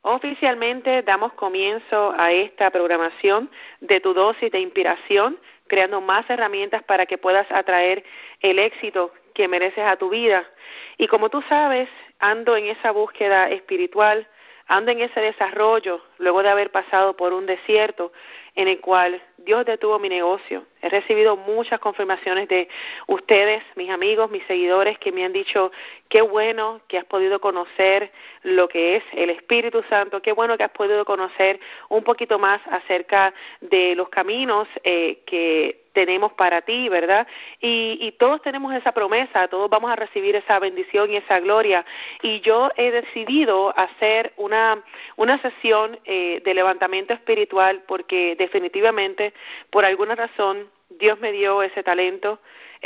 Oficialmente damos comienzo a esta programación de tu dosis de inspiración, creando más herramientas para que puedas atraer el éxito que mereces a tu vida. Y como tú sabes, ando en esa búsqueda espiritual, ando en ese desarrollo, luego de haber pasado por un desierto en el cual Dios detuvo mi negocio. He recibido muchas confirmaciones de ustedes, mis amigos, mis seguidores, que me han dicho, qué bueno que has podido conocer lo que es el Espíritu Santo, qué bueno que has podido conocer un poquito más acerca de los caminos que tenemos para ti, ¿verdad? Y todos tenemos esa promesa, todos vamos a recibir esa bendición y esa gloria. Y yo he decidido hacer una sesión de levantamiento espiritual porque definitivamente, por alguna razón, Dios me dio ese talento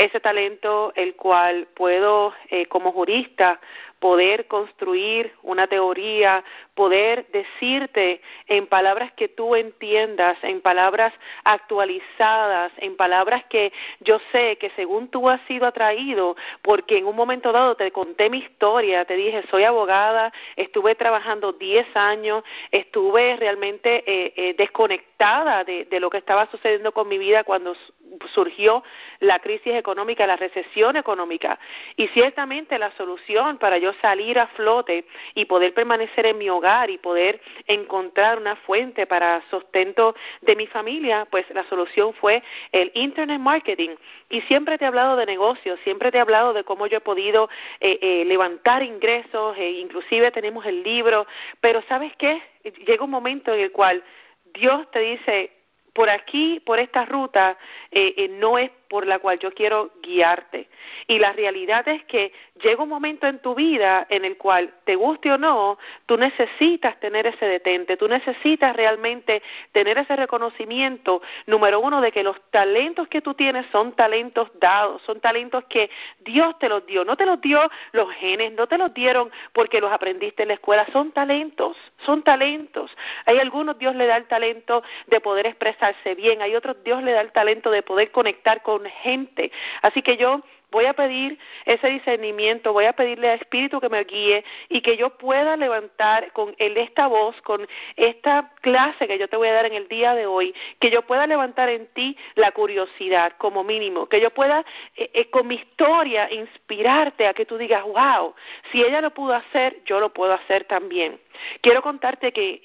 el cual puedo, como jurista, poder construir una teoría, poder decirte en palabras que tú entiendas, en palabras actualizadas, en palabras que yo sé que según tú has sido atraído, porque en un momento dado te conté mi historia, te dije, soy abogada, estuve trabajando 10 años, estuve realmente desconectada de lo que estaba sucediendo con mi vida cuando surgió la crisis económica, la recesión económica, y ciertamente la solución para yo salir a flote y poder permanecer en mi hogar y poder encontrar una fuente para sustento de mi familia, pues la solución fue el Internet Marketing. Y siempre te he hablado de negocios, siempre te he hablado de cómo yo he podido levantar ingresos, inclusive tenemos el libro, pero ¿sabes qué? Llega un momento en el cual Dios te dice, por aquí, por esta ruta, no es por la cual yo quiero guiarte. Y la realidad es que llega un momento en tu vida en el cual, te guste o no, tú necesitas tener ese detente, tú necesitas realmente tener ese reconocimiento, número uno, de que los talentos que tú tienes son talentos dados, son talentos que Dios te los dio, no te los dio los genes, no te los dieron porque los aprendiste en la escuela, son talentos, son talentos. Hay algunos Dios le da el talento de poder expresarse bien, hay otros Dios le da el talento de poder conectar con gente. Así que yo voy a pedir ese discernimiento, voy a pedirle al Espíritu que me guíe y que yo pueda levantar con esta voz, con esta clase que yo te voy a dar en el día de hoy, que yo pueda levantar en ti la curiosidad como mínimo, que yo pueda con mi historia inspirarte a que tú digas, wow, si ella lo pudo hacer, yo lo puedo hacer también. Quiero contarte que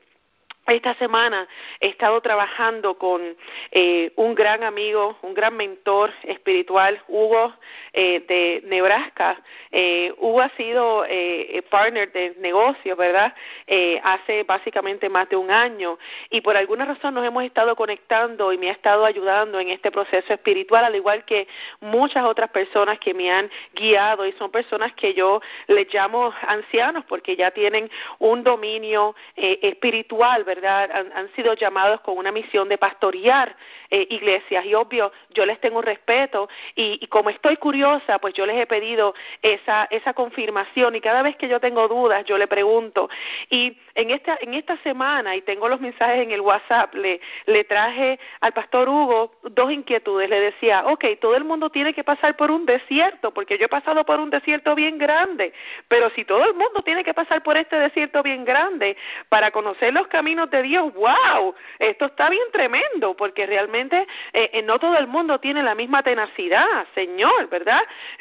esta semana he estado trabajando con un gran amigo, un gran mentor espiritual, Hugo, de Nebraska. Hugo ha sido partner de negocios, ¿verdad? Hace básicamente más de un año y por alguna razón nos hemos estado conectando y me ha estado ayudando en este proceso espiritual, al igual que muchas otras personas que me han guiado y son personas que yo les llamo ancianos porque ya tienen un dominio espiritual, ¿verdad? Han sido llamados con una misión de pastorear iglesias y obvio, yo les tengo respeto y como estoy curiosa, pues yo les he pedido esa confirmación y cada vez que yo tengo dudas, yo le pregunto. Y en esta semana, y tengo los mensajes en el WhatsApp, le traje al pastor Hugo dos inquietudes. Le decía, okay, todo el mundo tiene que pasar por un desierto, porque yo he pasado por un desierto bien grande, pero si todo el mundo tiene que pasar por este desierto bien grande para conocer los caminos de Dios, wow, esto está bien tremendo, porque realmente no todo el mundo tiene la misma tenacidad, Señor, ¿verdad?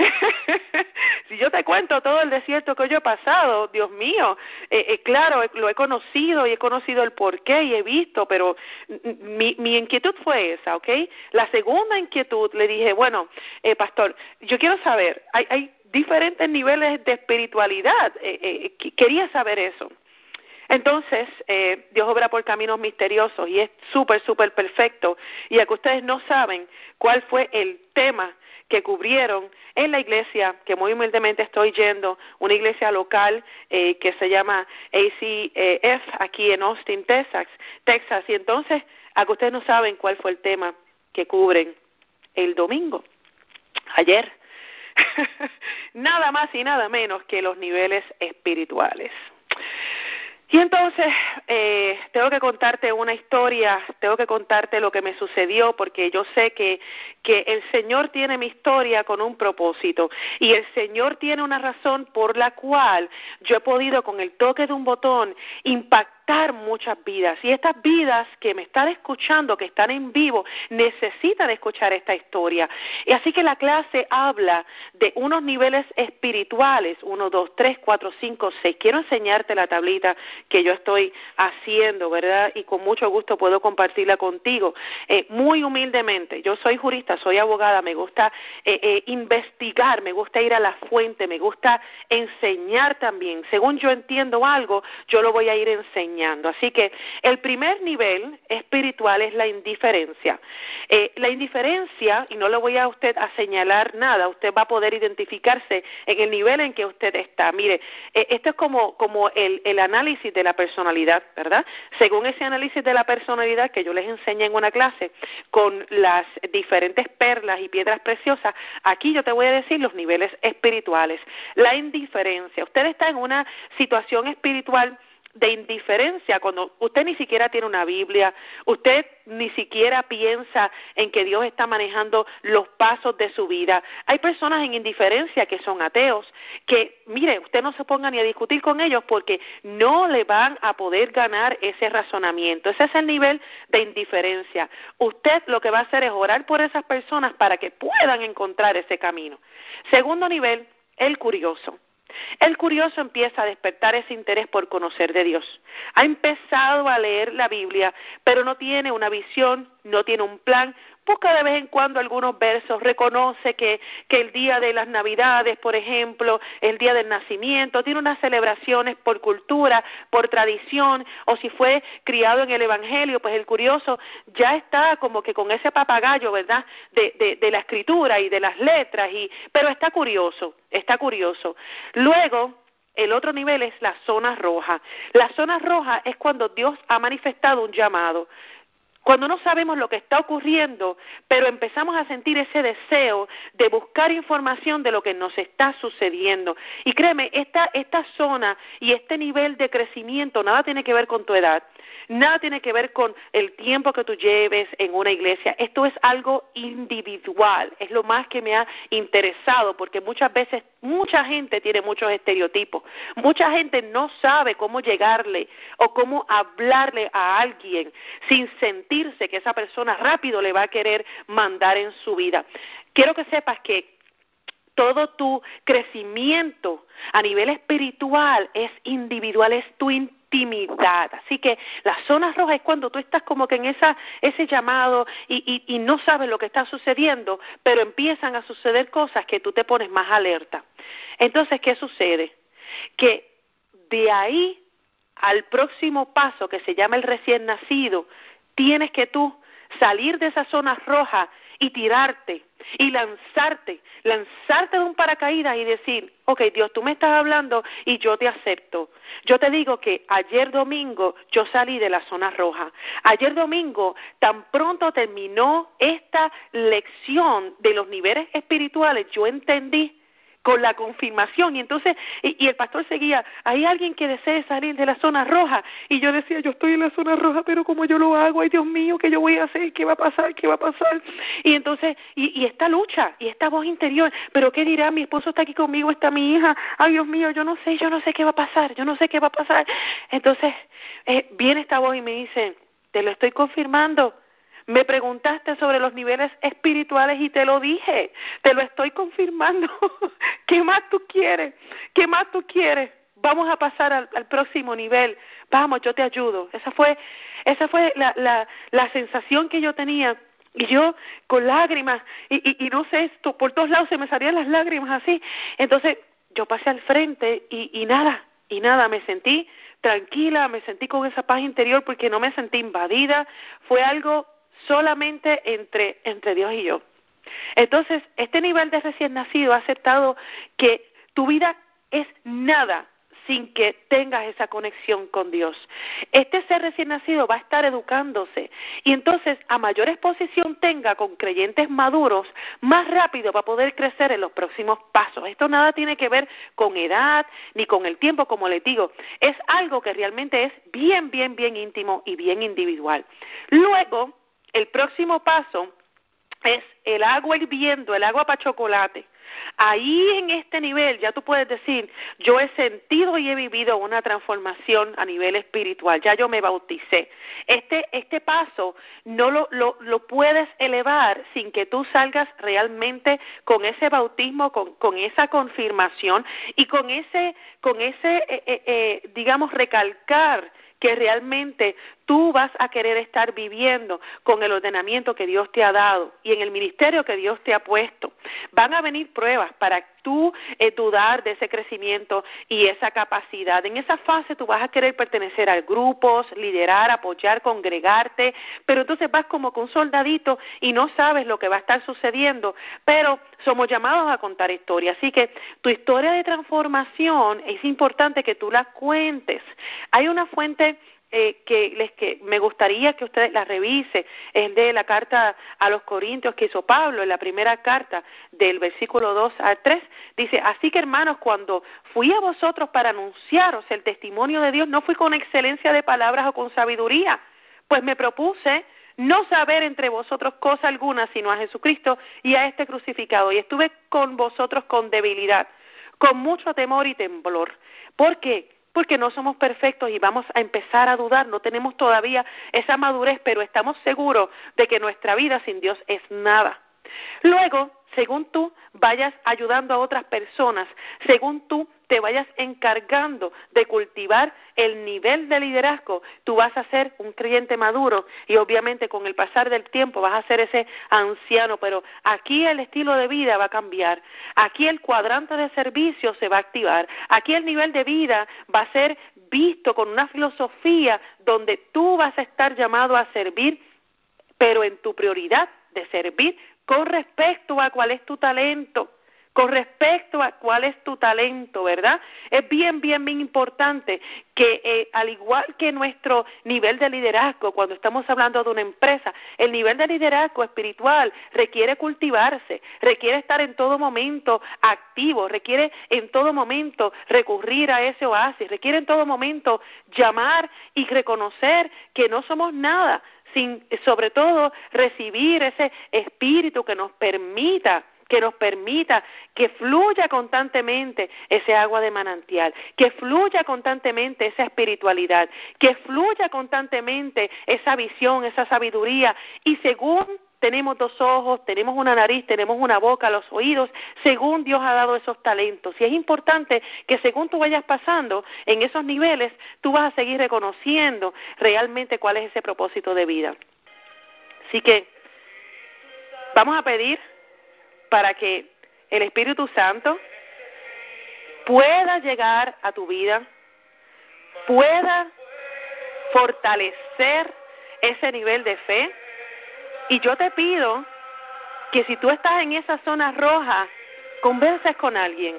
Si yo te cuento todo el desierto que yo he pasado, Dios mío, claro, lo he conocido y he conocido el porqué y he visto, pero mi inquietud fue esa, ¿ok? La segunda inquietud, le dije, bueno, pastor, yo quiero saber, hay diferentes niveles de espiritualidad, quería saber eso. Entonces, Dios obra por caminos misteriosos y es súper, súper perfecto. Y a que ustedes no saben cuál fue el tema que cubrieron en la iglesia que muy humildemente estoy yendo, una iglesia local que se llama ACF aquí en Austin, Texas. Y entonces, a que ustedes no saben cuál fue el tema que cubren el domingo, ayer. Nada más y nada menos que los niveles espirituales. Y entonces tengo que contarte una historia, tengo que contarte lo que me sucedió, porque yo sé que el Señor tiene mi historia con un propósito, y el Señor tiene una razón por la cual yo he podido, con el toque de un botón, impactar muchas vidas. Y estas vidas que me están escuchando, que están en vivo, necesitan escuchar esta historia. Y así que la clase habla de unos niveles espirituales, 1, 2, 3, 4, 5, 6. Quiero enseñarte la tablita que yo estoy haciendo, ¿verdad? Y con mucho gusto puedo compartirla contigo. Muy humildemente, yo soy jurista, soy abogada, me gusta investigar, me gusta ir a la fuente, me gusta enseñar también. Según yo entiendo algo, yo lo voy a ir enseñando. Así que el primer nivel espiritual es la indiferencia. La indiferencia, y no le voy a usted a señalar nada, usted va a poder identificarse en el nivel en que usted está. Mire, esto es como el análisis de la personalidad, ¿verdad? Según ese análisis de la personalidad que yo les enseñé en una clase con las diferentes perlas y piedras preciosas, aquí yo te voy a decir los niveles espirituales. La indiferencia, usted está en una situación espiritual de indiferencia cuando usted ni siquiera tiene una Biblia, usted ni siquiera piensa en que Dios está manejando los pasos de su vida. Hay personas en indiferencia que son ateos, que, mire, usted no se ponga ni a discutir con ellos porque no le van a poder ganar ese razonamiento. Ese es el nivel de indiferencia. Usted lo que va a hacer es orar por esas personas para que puedan encontrar ese camino. Segundo nivel, el curioso. El curioso empieza a despertar ese interés por conocer de Dios. Ha empezado a leer la Biblia, pero no tiene una visión, no tiene un plan. Busca de vez en cuando algunos versos, reconoce que el día de las Navidades, por ejemplo, el día del nacimiento, tiene unas celebraciones por cultura, por tradición, o si fue criado en el Evangelio, pues el curioso ya está como que con ese papagayo, ¿verdad?, de la escritura y de las letras, pero está curioso, está curioso. Luego, el otro nivel es la zona roja. La zona roja es cuando Dios ha manifestado un llamado. Cuando no sabemos lo que está ocurriendo, pero empezamos a sentir ese deseo de buscar información de lo que nos está sucediendo. Y créeme, esta zona y este nivel de crecimiento nada tiene que ver con tu edad, nada tiene que ver con el tiempo que tú lleves en una iglesia. Esto es algo individual, es lo más que me ha interesado, porque muchas veces mucha gente tiene muchos estereotipos, mucha gente no sabe cómo llegarle o cómo hablarle a alguien sin sentirse que esa persona rápido le va a querer mandar en su vida. Quiero que sepas que todo tu crecimiento a nivel espiritual es individual, es tu intimidad. Así que la zona roja es cuando tú estás como que en ese llamado y no sabes lo que está sucediendo, pero empiezan a suceder cosas que tú te pones más alerta. Entonces, ¿qué sucede? Que de ahí al próximo paso, que se llama el recién nacido, tienes que tú salir de esa zona roja y tirarte y lanzarte de un paracaídas y decir, ok, Dios, tú me estás hablando y yo te acepto. Yo te digo que ayer domingo yo salí de la zona roja. Ayer domingo, tan pronto terminó esta lección de los niveles espirituales, yo entendí con la confirmación, y entonces, y el pastor seguía, hay alguien que desee salir de la zona roja, y yo decía, yo estoy en la zona roja, pero ¿cómo yo lo hago? Ay, Dios mío, ¿qué yo voy a hacer? ¿Qué va a pasar? ¿Qué va a pasar? Y entonces, y esta lucha, y esta voz interior, pero ¿qué dirá? Mi esposo está aquí conmigo, está mi hija, ay, Dios mío, yo no sé qué va a pasar, yo no sé qué va a pasar. Entonces, viene esta voz y me dice, te lo estoy confirmando. Me preguntaste sobre los niveles espirituales y te lo dije, te lo estoy confirmando. ¿Qué más tú quieres? ¿Qué más tú quieres? Vamos a pasar al próximo nivel. Vamos, yo te ayudo. Esa fue la sensación que yo tenía. Y yo con lágrimas, y no sé, esto por todos lados se me salían las lágrimas así. Entonces yo pasé al frente y nada, me sentí tranquila, me sentí con esa paz interior porque no me sentí invadida. Fue algo solamente entre Dios y yo. Entonces, este nivel de recién nacido ha aceptado que tu vida es nada sin que tengas esa conexión con Dios. Este ser recién nacido va a estar educándose y entonces a mayor exposición tenga con creyentes maduros, más rápido va a poder crecer en los próximos pasos. Esto nada tiene que ver con edad ni con el tiempo, como les digo. Es algo que realmente es bien, bien, bien íntimo y bien individual. Luego, el próximo paso es el agua hirviendo, el agua para chocolate. Ahí en este nivel ya tú puedes decir, yo he sentido y he vivido una transformación a nivel espiritual, ya yo me bauticé. Este paso no lo puedes elevar sin que tú salgas realmente con ese bautismo, con esa confirmación y con ese digamos, recalcar que realmente tú vas a querer estar viviendo con el ordenamiento que Dios te ha dado y en el ministerio que Dios te ha puesto. Van a venir pruebas para tú dudar de ese crecimiento y esa capacidad. En esa fase tú vas a querer pertenecer a grupos, liderar, apoyar, congregarte, pero entonces vas como con un soldadito y no sabes lo que va a estar sucediendo, pero somos llamados a contar historia. Así que tu historia de transformación es importante que tú la cuentes. Hay una fuente que me gustaría que ustedes la revise, es de la carta a los Corintios que hizo Pablo, en la primera carta del versículo 2 al 3, dice, así que hermanos, cuando fui a vosotros para anunciaros el testimonio de Dios, no fui con excelencia de palabras o con sabiduría, pues me propuse no saber entre vosotros cosa alguna, sino a Jesucristo y a este crucificado, y estuve con vosotros con debilidad, con mucho temor y temblor. ¿Por qué? Porque no somos perfectos y vamos a empezar a dudar, no tenemos todavía esa madurez, pero estamos seguros de que nuestra vida sin Dios es nada. Luego, según tú vayas ayudando a otras personas, según tú te vayas encargando de cultivar el nivel de liderazgo, tú vas a ser un creyente maduro y obviamente con el pasar del tiempo vas a ser ese anciano, pero aquí el estilo de vida va a cambiar, aquí el cuadrante de servicio se va a activar, aquí el nivel de vida va a ser visto con una filosofía donde tú vas a estar llamado a servir, pero en tu prioridad de servir con respecto a cuál es tu talento, ¿verdad? Es bien, bien, bien importante que al igual que nuestro nivel de liderazgo, cuando estamos hablando de una empresa, el nivel de liderazgo espiritual requiere cultivarse, requiere estar en todo momento activo, requiere en todo momento recurrir a ese oasis, requiere en todo momento llamar y reconocer que no somos nada, sin sobre todo recibir ese espíritu que nos permita que fluya constantemente ese agua de manantial, que fluya constantemente esa espiritualidad, que fluya constantemente esa visión, esa sabiduría, y según tenemos 2 ojos, tenemos una nariz, tenemos una boca, los oídos, según Dios ha dado esos talentos. Y es importante que según tú vayas pasando en esos niveles, tú vas a seguir reconociendo realmente cuál es ese propósito de vida. Así que vamos a pedir para que el Espíritu Santo pueda llegar a tu vida, pueda fortalecer ese nivel de fe. Y yo te pido que si tú estás en esa zona roja, converses con alguien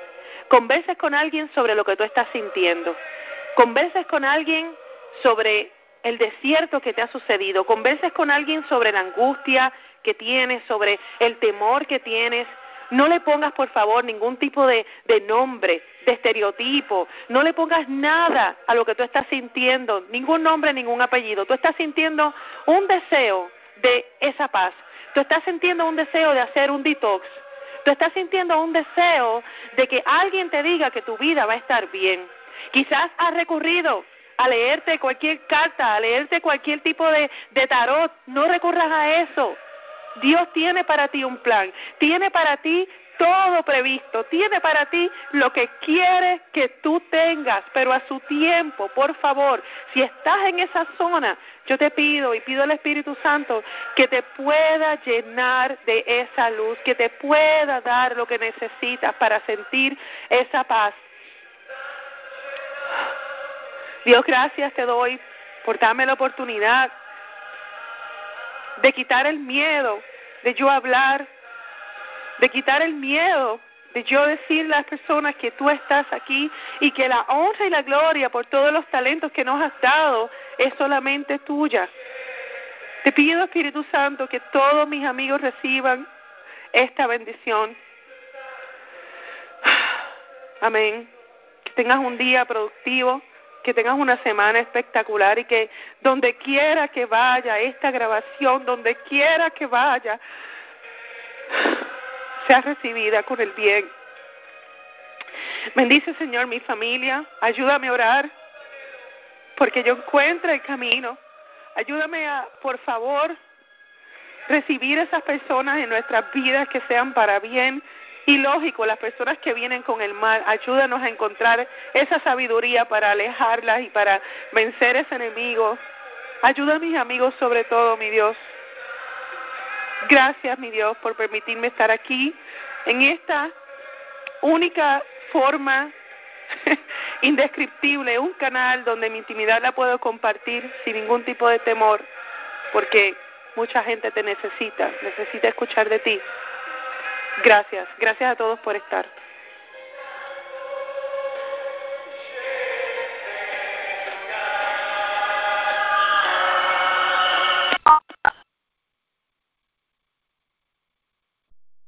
sobre lo que tú estás sintiendo, converses con alguien sobre el desierto que te ha sucedido, converses con alguien sobre la angustia que tienes, sobre el temor que tienes. No le pongas, por favor, ningún tipo de nombre, de estereotipo. No le pongas nada a lo que tú estás sintiendo, ningún nombre, ningún apellido. Tú estás sintiendo un deseo de esa paz. Tú estás sintiendo un deseo de hacer un detox. Tú estás sintiendo un deseo de que alguien te diga que tu vida va a estar bien. Quizás has recurrido a leerte cualquier carta, a leerte cualquier tipo de tarot. No recurras a eso. Dios tiene para ti un plan, tiene para ti todo previsto, tiene para ti lo que quiere que tú tengas, pero a su tiempo. Por favor, si estás en esa zona, yo te pido y pido al Espíritu Santo que te pueda llenar de esa luz, que te pueda dar lo que necesitas para sentir esa paz. Dios, gracias te doy por darme la oportunidad de quitar el miedo de yo hablar, de quitar el miedo de yo decirle a las personas que tú estás aquí y que la honra y la gloria por todos los talentos que nos has dado es solamente tuya. Te pido, Espíritu Santo, que todos mis amigos reciban esta bendición. Amén. Que tengas un día productivo, que tengas una semana espectacular y que donde quiera que vaya esta grabación, donde quiera que vaya, sea recibida con el bien. Bendice, Señor, mi familia. Ayúdame a orar porque yo encuentre el camino. Ayúdame a, por favor, recibir esas personas en nuestras vidas que sean para bien. Y lógico, las personas que vienen con el mal, ayúdanos a encontrar esa sabiduría para alejarlas y para vencer ese enemigo. Ayuda a mis amigos sobre todo, mi Dios. Gracias, mi Dios, por permitirme estar aquí en esta única forma indescriptible, un canal donde mi intimidad la puedo compartir sin ningún tipo de temor, porque mucha gente te necesita escuchar de ti. Gracias a todos por estar.